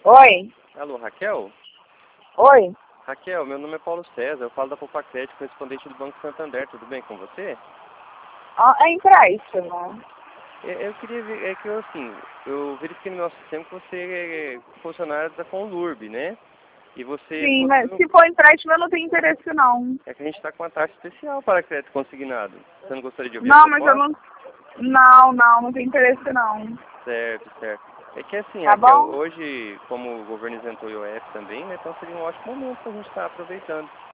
Oi? Alô, Raquel? Oi? Raquel, meu nome é Paulo César, eu falo da Popacrédito, correspondente do Banco Santander, tudo bem com você? Ah, é empréstimo. Eu queria ver, é que eu assim, eu verifiquei no nosso sistema que você é funcionário da Conlurb, né? E você Sim, mas possui... se for empréstimo eu não tenho interesse não. É que a gente está com uma taxa especial para crédito consignado. Você não gostaria de ouvir a Não, mas eu proposta? não... Não tenho interesse não. Certo, certo. É que assim, Tá Raquel, bom? hoje, como o governo isentou o IOF também, né? Então seria um ótimo momento para a gente estar aproveitando.